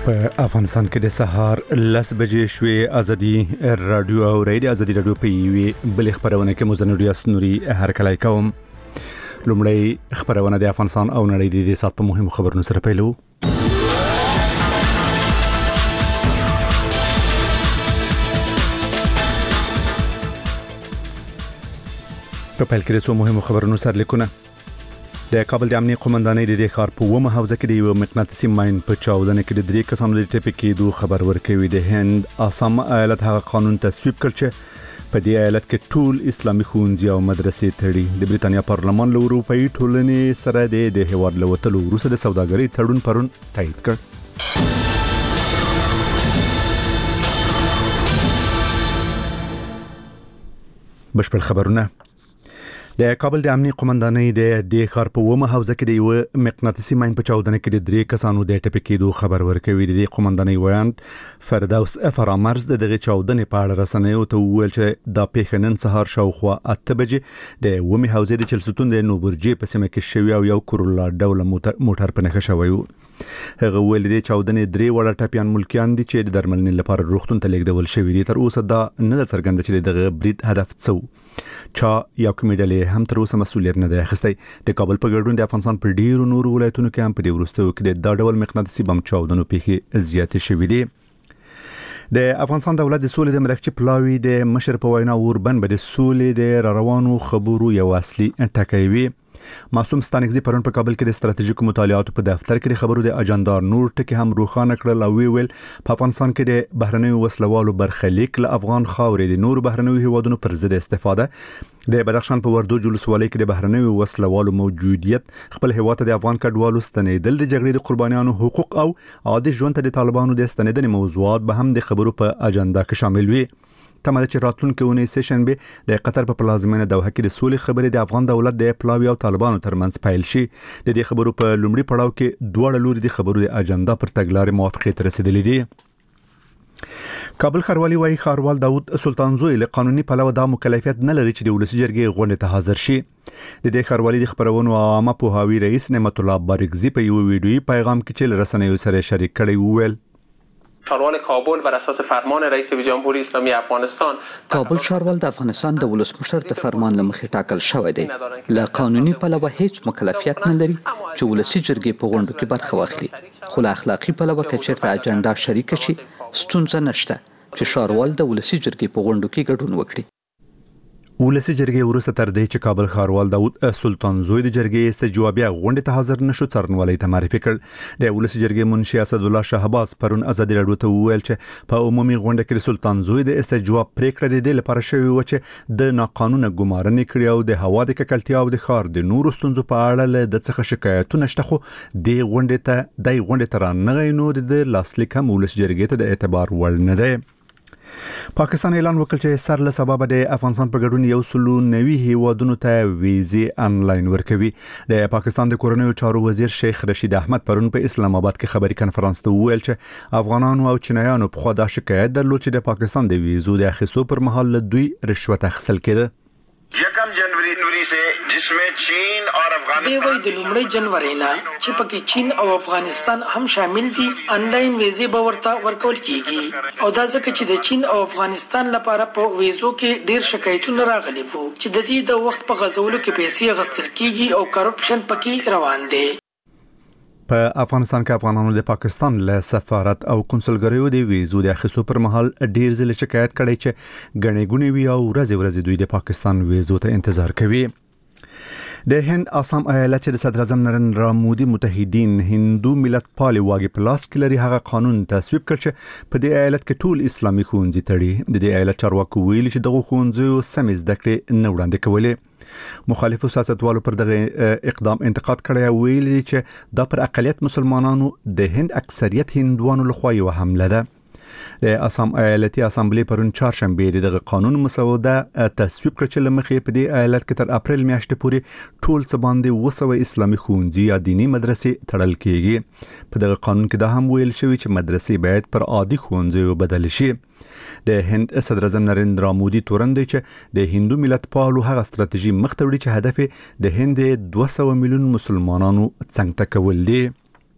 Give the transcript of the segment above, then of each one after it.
په افغانستان کې د سهار 10 بجې شوې ازادي رادیو او ریډیو ازادي رادیو په یوې بل خبرونه کې مزنوري اسنوري هر کله کوم لومړی خبرونه د افغانستان او نړۍ د سات په مهمو خبرونو سره پیلو. په پیل کې د څو مهمو خبرونو سره لیکونه. د کابل د امنیه قومندانۍ د ښار په ومه حوزه کې د یو مقناطیسي ماین په چاودنه کې د 3 کسانو د ټپي کېدو خبر ورکوي. د هند آسام ایالت هغه قانون تصویب کړ چې په دې ایالت کې ټول اسلامي ښوونځي او مدرسې تړي. د بریتانیا پارلمان له اروپאי ټولنې سره د هیواد له وتلو وروسته د سوداګرۍ تړون پرون تایید کړ. بشپړ خبرونه. د کابل د امنیه قومندانۍ د ښار په ومه حوزه کې د یو مقناطیسي ماین په چاودنه کې د 3 کسانو د ټپي کېدو خبر ورکوي. د قومندانۍ ویاند فردوس فرامرز دغه چاودنې په اړه رسنیو ته وویل چې د پیښه نن سهار شاوخوا 8 بجې د ومه حوزې د چلستون د نوبرجي په سیمه کې شوی او یو کورولا ډول موټر په نښه شوی و. هغه ویل د چاودنې 3 وړ ټپيان ملکیان دي چې د درملنې لپاره روغتون ته لیږدول شوی دي. تر اوسه دا نه څرګنده چې دغه برید هدف څه چا یا کومې ډلې هم تر اوسه مسؤلیت نه دی اخیستی. د کابل په ګډون د افغانستان په ډیرو نورو ولایتونو کې هم په دې وروستیو کې د ډول مقناطیسي بم چاودنو پیښې زیاتې شوې دي. د افغانستان دولت د سولې د مرکزي پلاوی د مشر په وینا اوربن به د سولې د روانو خبرو یو اصلي ټکی وي. معصوم ستانکزی پرون په کابل کې د ستراتیژیکو مطالعاتو په دفتر کې د خبرو د اجنډا نور ټکي هم روښانه کړل او ویل په افغانستان کې د بهرنیو وسلوالو برخلیک له افغان خاورې د نور بهرنیو هیوادونو پر ضد استفاده. د بدخشان په وردو جلوسوالۍ کې د بهرنیو وسلوالو موجودیت خپل هیواد ته د افغان کډوالو ستنېدل د جګړې د قربانیانو حقوق او عادي ژوند ته د طالبانو د ستنېدنې موضوعات به هم د خبرو په اجنډا کې شامل وي. تمه چې راتلونکي اونۍ سیشنبه د قطر په پلازمینه دوحه کې د سولې خبرې د افغان دولت د پلاوی او طالبانو ترمنځ پیل شي. د دې خبرو په لومړي پړاو کې دوه لوري د خبرو د اجنډا پر تګلارې موافقت رسیدلې دي. کابل ښاروالي وايي ښاروال داود سلطانزوی له قانوني پلوه دا مکلفیت نه لري چې د ولسی جرګې غونډه ته حاضر شي. د دې ښاروالي د خبرونو عامه پوهاوی رئیس نعمت الله بارګزی په یو ویډیويي پیغام کې چې رسنیو سره شریک کړی وویل ښاروال کابل بر اساس فرمان رئیس جمهوری اسلامی افغانستان کابل ښاروال د افغانستان د ولسمشر د فرمان له مخې ټاکل شوی دی. له قانوني پلوه هیڅ مکلفیت نه لري چې ولسی جرګې په غونډو کې برخه واخلي. خو له اخلاقی پلوه که چیرته اجنډا شریک شي ستونزه نشته چې ښاروال د ولسی جرګې په غونډو کې ګډون وکړي. ولسی جرګې وروسته تر دې چې کابل ښاروال داود سلطانزوی د جرګې استجوابیه غونډه ته حاضر نشو څرنوالي ته معرفي کړ. د ولسی جرګې منشي اسد الله شهباز پرون ازادي رادیو ته وویل چې په عمومي غونډه کې سلطانزوی د استجواب پریکړه د لپاره شوی و چې د ناقانونه ګمارنې کړي او د هوا د ککړتیا او د ښار د نورو ستونزو په اړه له د څخه شکایتونه شته. خو د غونډه ته رانغی نو د لاسلیک هم ولسی جرګې ته د اعتبار وړ نه دی. پاکستان اعلان وکړ چې سر له سبب د افغانستان په ګډون 190 هیوادونو ته ویزې انلاین ورکوي. د پاکستان د کورنیو چارو وزیر شیخ رشید احمد پرون په اسلام آباد کې خبري کنفرانس ته وویل چې افغانانو او چینایانو په خوا د شکایت درلود چې د پاکستان د ویزو د اخیستو پر مهال له دوی رشوت اخیستل کېده. 1 जनवरी से जिसमें चीन और افغانستان د لومړۍ جنوري نه چې پکې چین او افغانستان هم شامل دي انلاین ویزې به ورته ورکول کیږي. او دا ځکه چې د چین او افغانستان لپاره په ویزو کې ډیر شکایتونه راغلي وو چې د دې د وخت په غزولو کې پیسې غستل کیږي او کرپشن پکې روان دی. په افغانستان کې افغانانو د پاکستان له سفارت او کنسولګریو د ویزو د اخیستو پر مهال ډیر ځله شکایت کړي چې غنې غونې وی او ورځ دوی د پاکستان ویزو ته انتظار کوي. د هند آسام ایالت چې د صدر اعظم نریندرا مودي متحدین هندو ملت پالي واګي پلاس کې لري هغه قانون تصویب کړ چې په دې ایالت کې ټول اسلامي ښوونځي تړي. د دې ایالت چارواکو ویلي چې دغه ښوونځي سم زده کړې نه وړاندې کولې. مخالفو سیاستوالو پر دغه اقدام انتقاد کړی او ویلي چې دا پر اقلیت مسلمانانو د هند اکثریت هندوانو لخوا یو حمله ده. د آسام ایالتي اسامبلی پرون چهارشنبه دغه قانون مسوده تصویب کړ چې لمخې په دې ایالت کې تر اپریل میاشتې پورې ټول څه باندې 200 اسلامي ښوونځي یا دینی مدرسې تړل کیږي. په دغه قانون کې دا هم ویل شوی چې مدرسې باید پر عادي ښوونځیو بدل شي. د هند صدر اعظم نریندرا مودي تورن دی چې د هندو ملت پالو هغه ستراتیژي مخ ته وړي چې هدف د هند 200 میلیون مسلمانانو څنګه کول دي.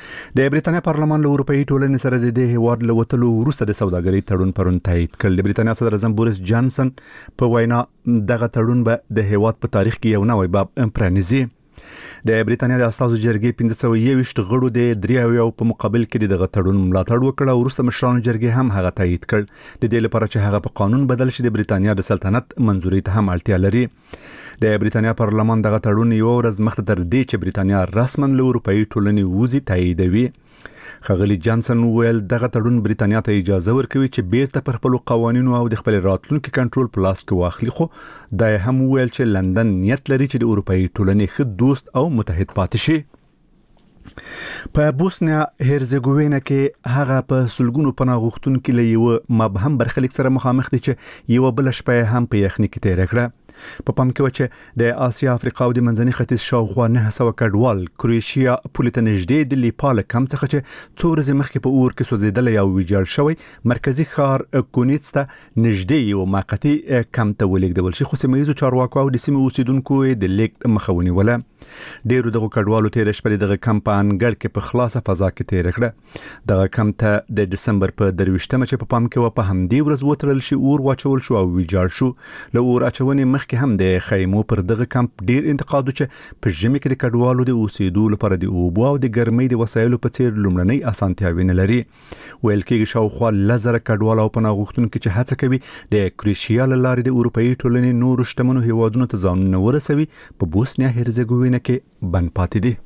د بریتانیا پارلمان له اروپאי ټولنې سره د دې هیواد له وتلو وروسته د سوداګرۍ تړون پرون تایید کړ. د بریتانیا صدر اعظم بوریس جانسن په وینا دغه تړون به د هیواد په تاریخ کې یو نوی باب پرانیزي. د بریتانیا د استازو جرګې 1521 غړو د 3 په مقابل کې دغه تړون ملاتړ وکړ او وروسته مشرانو جرګې هم هغه تایید کړ. د دې لپاره چې هغه په قانون بدل شي د بریتانیا د سلطنت منځوري ته هم اړتیا لري. د بریتانیا پارلمان دغه تړون یو ورځ مخکې تر دې چې بریتانیا رسماً له اروپאי ټولنې وځي تاییدوي. ښاغلي جانسن وویل دغه تړون بریتانیا ته اجازه ورکوي چې بیرته پر خپل قوانینو او د خپل راتلونکي کنټرول په لاس کې واخلي، خو دا هم وویل چې لندن نیت لري چې د اروپאי ټولنې ښه دوست او متحد پاتې شي. په بوسنیا هرزګوینا کې هغه په سلګونو پناه غوښتونکو له یو مبهم برخلیک سره مخامخ دي چې یو بل شپه هم په یخنۍ کې تیر کړه. په پام کې و چې د آسیا، افریقا او د منځني ختیځ شاوخوا 900 کډوال کروشیا پولیس ته نږدې د لیپال کم څخه چې څو ورځې مخکې په اور کې سوځیدل او ویجاړ شوی مرکزی ښار کونیټس ته نږدې یو موقتی کم ته ولېږدول شي، خو سیمه ییزو چارواکو او د سیمې اوسیدونکو د لیک مخه ونیوله. ډیرو دغه کډوالو تیر شپه دغه کم په انګړ کې په خلاصه فضا کې تیر کړه. دغه کم ته د دسمبر په 23مه چې په پام کې و په همدې ورځ وتړل شي اور واچول شو او ویجاړ شو. له اور اچونې مخکې هم د خیمو پر دغه کمپ ډیر انتقاد چې په ژمي کې د کډوالو د اوسېدو لپاره د اوبو او د ګرمۍ د وسایلو په څیر لومړنۍ اسانتیاوې نه لري. ویل کېږي شاوخوا 1000 کډوال او پناه غوښتونکي چې هڅه کوي د کروشیا له لارې د اروپאי ټولنې نورو شتمنو هیوادونو ته ځانونه ورسوي په بوسنیا هرزګوینا کې بند پاتې دي.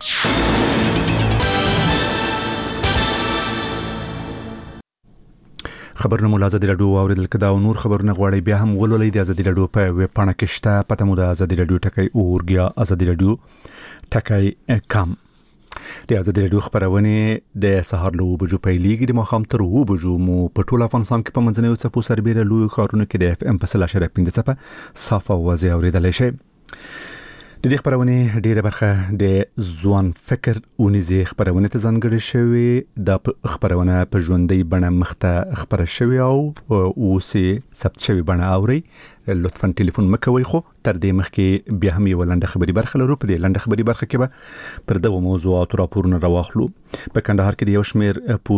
خبرونه مو ازادي رادیو اوریدل کدا او نور خبرونه غواړي بیا هم ولولئ د ازادي رادیو په ویب پاڼه کې شته پته مو د ازادي رادیو ټکی اورګیا ازادي رادیو ټکی کام. د ازادي رادیو خبرونه د سهار له 2 بجو پیلېږي د ماښام تر 2 بجو مو په ټول افغانستان کې په منځنیو څپو سربېره لوی ښارونو کې د FM په 100.5 څپه صاف او واضح اوریدلای شئ. د دې خبرونه ډیره برخه د ځوان فکر اونیزه خبرونه ته ځانګړې شوې. د خبرونه په ژوندۍ بڼه مخته خبره شوې او اوسې ثبت شوې بڼه اوري. لطفاً ټلیفون مکوئ، خو تر دې مخکې بیا هم یو لنډه خبري برخه لرو. په دې لنډه خبري برخه کې به پر دغه موضوعات راپورونه راوخلو. په کندهار کې د یو شمېر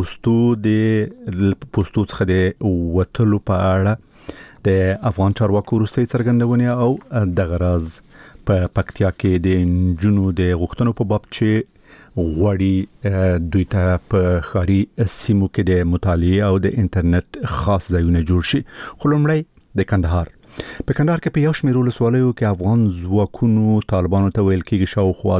پوسټو څخه د وټلو په اړه د افغان چارواکو وروستۍ څرګندونه او د غراز په پکتیا کې د انجونو د غوښتنو په باب چې غوړی دوی ته په خاري سیمو کې د مطالعه او د انټرنیټ خاص ځایونه جوړ شي. خو لومړی د کندهار په کندهار کې په یو شمېر ولسوالیو کې افغان ځواکونو طالبانو ته ویل کېږي شاوخوا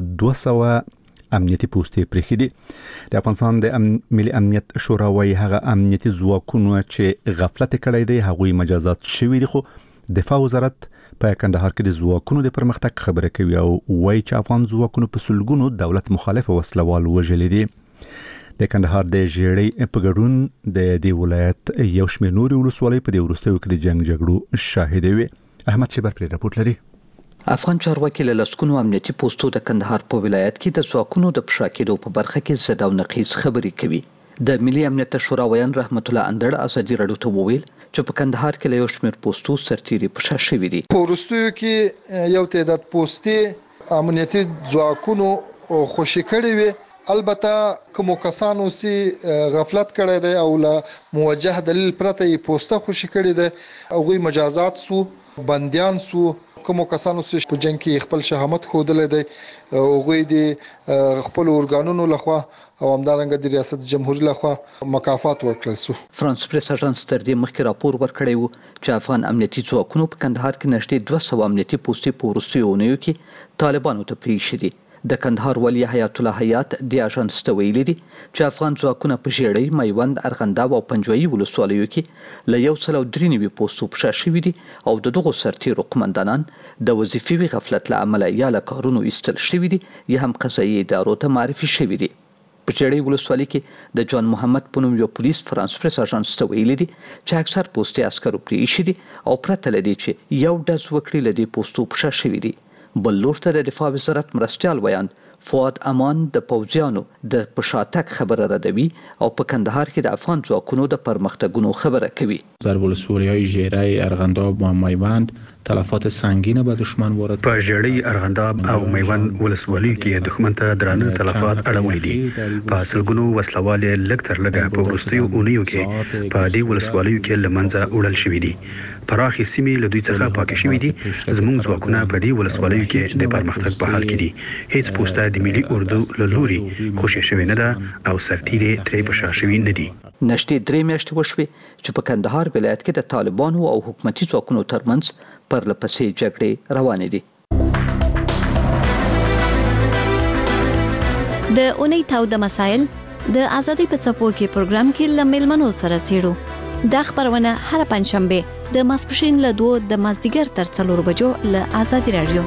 200 امنیتي پوسټې پرېښې دي. د افغانستان د ملي امنیت شورا وايي هغه امنیتي ځواکونو چې غفلت کړی دی هغوی مجازات شوي دي، خو دفاع وزارت په کندهار کې د ځواکونو د پرمختګ خبره کوي او وايي چې افغان ځواکونو په سلګونو دولت مخالف وسلوال وژلي دي. د کندهار د ژړۍ په ګډون د دې ولایت یو شمېر نورې ولسوالۍ په دې وروستیو کې د جنگ جګړو شاهده وي. احمد شیبر پرې راپورټ لري. افغان چارواکي له لسکونو امنیتي پوسټو د کندهار په ولایت کې د ځواکونو د پشا کېدو په برخه کې زده او نقیض خبرې کوي. د ملي امنیت شورا ویان رحمت الله اندړ ازادي رادیو ته وویل چې په کندهار کې له یو شمېر پوسټو سرتیري پشا شوي دي. په وروستیو کې یو تعداد پوسټي امنیتي ځواکونو خوشي کړي وي. البته کوم کسانو سي غفلت کړی دی او له موجه دلیل پرته یې پوسټه خوشي کړي دي او غوي مجازات سو بنديان سو. کوم کسانو سي په جنگ کې خپل شهامت خودلې دي او غوي دي خپل اورګانونو لخوا او همدارنګه د ریاست جمهوریت لخوا مکافات ورکړل سو. فرانس پریس اژانس تر دې مخکې راپور ورکړی و چې افغان امنیتي ځواکونو په کندهار کې نږدې 200 امنیتي پوسټې په وروستیو اونیو کې طالبانو ته پریښي دي. د کندهار ولی حیات الله حیات د اژانس ته ویلي دي چې افغان ځواکونه په ژړۍ، میوند، ارغنداب او پنجوایي ولسوالیو کې له 193 پوسټو پشا شوي دي او د دغو سرتیرو قمندانان د وظیفي غفلت له امله یا له کارونو ایستل شوي دي یا هم قضایي ادارو ته معرفي شوي دي. په ژړۍ ولسوالۍ کې د جان محمد په نوم یو پولیس فرانس پریس اژانس ته ویلي دي چې اکثر پوسټي عسکرو پرېښي دي او پرته له دې چې یو ډز وکړي له دې پوسټو پشا شوي دي. بل لور ته د دفاع وزارت مرستیال ویان فؤاد امان د پوځیانو د پشاتک خبره ردوي او په کندهار کې د افغان ځواکونو د پرمختګونو خبره کوي. در ولسوالی‌های ژړۍ، ارغنداب و میوند تلفات سنگین به دشمن وارد په ژړۍ ارغنداب او میوند ولسوالیو کې دښمن ته درانه تلفات اړولي دي. په سلګونو وسلوال لږ تر لږه په وروستیو اونیو کې په دې ولسوالیو کې لمنځه وړل شوي دي. پراخې سیمې له دوی څخه پاکې شوي دي. زموږ ځواکونه په دې ولسوالیو کې د پرمختګ په حال کې دي. هیڅ پوسټه د ملي اردو له لوري خوشې شوې نه ده او سرتیرې ترې په شا شوي نه دي. نشټې 3 میاشتې وشوې چې په کندهار ولایت کې د طالبانو او حکومتي ځواکونو ترمنځ پرلپسې جګړې روانې دي. د اونۍ تاوده مسایل د ازادۍ په څپو کې پروګرام کې له میلمنو سره څېړو. دا خبرونه هر پنځشنبه د ماسپښین له 2 د مازدیګر تر 4 بجو له ازادي رادیو.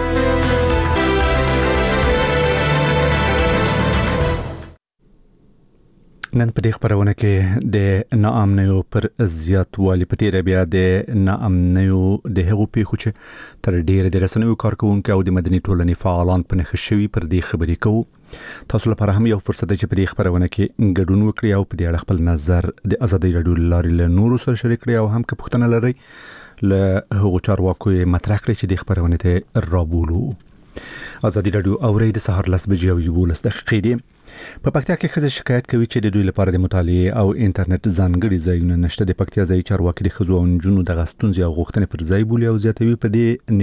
نن په دې خبرونه کې د ناامنیو پر زیاتوالي په تیر بیا د ناامنیو د هغو پیښو چې تر ډیره د رسنیو کارکونکو او د مدني ټولنې فعالان په نښه شوي پر دې خبرې کوو. تاسو لپاره هم یو فرصت دی چې په دې خبرونه کې ګډون وکړئ او په دې اړه خپل نظر د ازادۍ رادیو لارې له نورو سره شریک کړئ او هم که پوښتنه لرئ له هغو چارواکو مطرح کړئ چې دې خبرونه ته رابولو. ازادي رادیو اورئ د سهار 10 بجې او 11 دقیقې دي. په پکتیا کې ښځې شکایت کوي چې د دوی لپاره د مطالعې او انټرنیټ ځانګړي ځایونه نشته. د پکتیا ځایي چارواکي د ښځو او نجونو د غستونځي او غوښتنې پر ځای بولي او زیاتوي په دې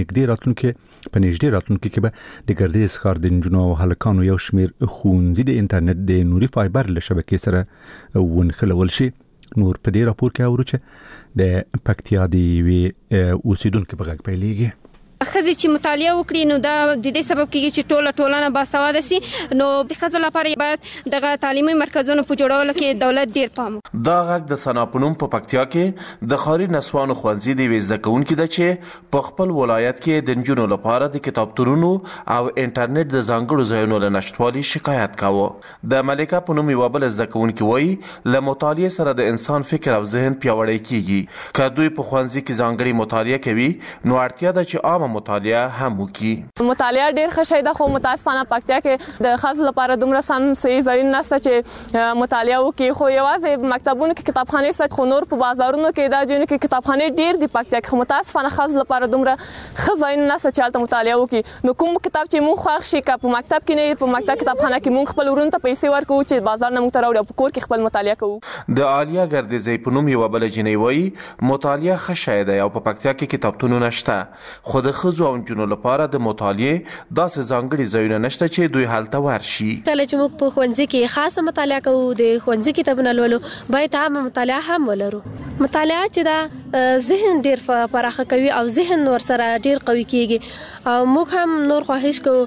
نږدې راتلونکي کې به د ګردیز ښار د نجونو او هلکانو یو شمیر ښوونځي د انټرنیټ د نوري فایبر له شبکې سره ونښلول شي. نور په دې راپور کې اورو چې د پکتیا د یوې اوسیدونکو په غږ پیلېږي. خزي چې مطالعه وکړي نو دا د دې سبب کیږي چې ټولنه باسواده سي. نو د خزو لپاره باید دغه تعلیمي مرکزونو په جوړولو کې دولت ډیر پام وکړي. دا غږ د سناپونم په پکتیا کې د خاري نسوانو خوانزي دی وزده کوونکې ده چې په خپل ولایت کې د نجونو لپاره د کتابتونونو او انټرنیټ د ځانګړو ځایونو له نشټوالي شکایت کاوه. د ملکه په نوم یو بل زده کوونکې وایي له مطالعه سره د انسان فکر او ذهن پیاوړی کیږي. که دوی په خوانزي کې ځانګړي مطالعه کوي نو اړتیا ده چې عامه مطالعه هم وکړي. مطالعه ډیر ښه شی ده خو متاسفانه پکتیا کې د خاص لپاره دومره سم صحیح ځایونه نشته چې مطالعه وکړي. خو یوازې مکتبونو کې کتابخانې شته خو نور په بازارونو کې دا ځایونه کې کتابخانې ډیر دي پکتیا کې. خو متاسفانه خاص لپاره دومره ښه ځایونه نشته چې هلته مطالعه وکړي. نو کوم کتاب چې موږ خوښ شي که په مکتب کې نه په مکتب کتابخانه کې موږ خپل ورونو ته پیسې ورکوو چې بازار نه موږ ته راوړي او په کور کې خپل مطالعه کوو. د عالیه ګردیزۍ په نوم یوه بله جینۍ وایي مطالعه ښه شی دی او په پکتیا کې کتابتونونه نشته. خو د ښځو او نجونو لپاره د مطالعه داسې ځانګړي ځایونه نشته چې دوی هلته ورشي. کله چې موږ په ښوونځي کې خاصه مطالعه کوو د ښوونځي کتابونه لولو باید عامه مطالعه هم ولرو. مطالعه چې دا ذهن ډیر پراخه کوي او ذهن ورسره ډیر قوي کیږي او موږ هم نور خواهش کوو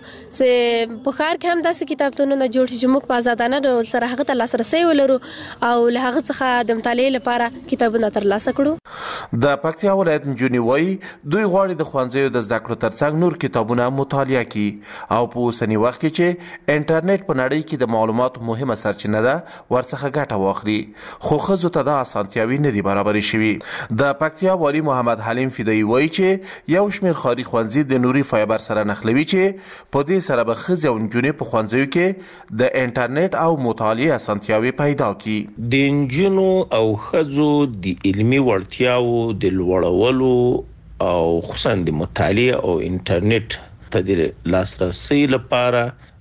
چې په ښار کې هم داسې کتابتونونه جوړ شي چې موږ په ازادانه ډول سره هغه ته لاسرسی ولرو او له هغه څخه د مطالعې لپاره کتابونه ترلاسه کړو. د پکتیا ولایت نجونې وایي دوی غواړي د ښوونځیو د زده کړو ترڅنګ نور کتابونه مطالعه کی او په اوسنی وخت کې چې انټرنیټ په نړۍ کې د معلوماتو مهمه سرچینه ده ورڅخه ګټه واخلي. خو ښځو ته دا اسانتیاوې نه دي برابرې شوي. د پکتیا والي محمد حلیم فدایي وایي چې یو شمېر ښاري ښوونځي د نوري فایبر سره نښلوي چې په دې سره به ښځې او نجونې په ښوونځیو کې د انټرنیټ او مطالعې اسانتیاوې پیدا کړي. د نجونو او ښځو د علمي وړتیاو د لوړولو او خصوصا د مطالعه او انټرنیټ ته د لاسرسي لپاره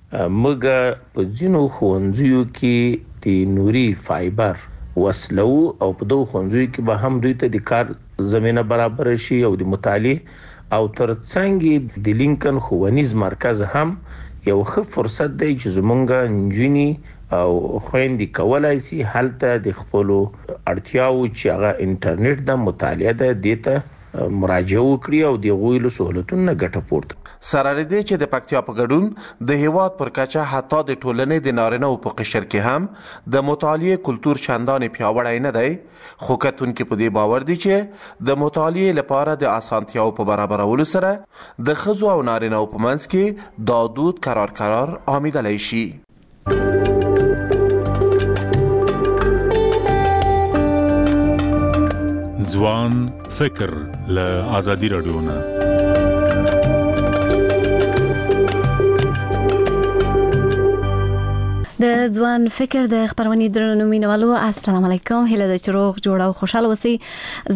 موږ په ځینو ښوونځیو کې د نوري فایبر وصلو او په دوه ښوونځیو کې به هم دوی ته د کار زمينه برابر شي او د مطالعه او ترڅنګ د لینکن ښوونیز مرکز هم یو ښه فرصت دی چې زمونږ نجونې او خويندې کولای شي هلته د خپل اړتیاو چې هغه انټرنیټ د مطالعه د دیته مراجعه وکړي او د غوښتلو سہولتونو ګټه پورته. سره لري چې د پکتیا په ګډون د هیواد پر کچه حتی د ټولنې د نارینه‌و په قشر کې هم د مطالعې کلتور چندانې پیاوړی نه دی. خو کتونکي په دې باور دي چې د مطالعې لپاره د اسانتیاو په برابرولو سره د ښځو او نارینه‌و په منځ کې دا دود قرار آمیدلی شي. ځوان فکر له ازادي رادیو نه. د ځوان فکر د خبرونې درنو مینوالو السلام علیکم. هله د چروغ جوړه او خوشاله وسی.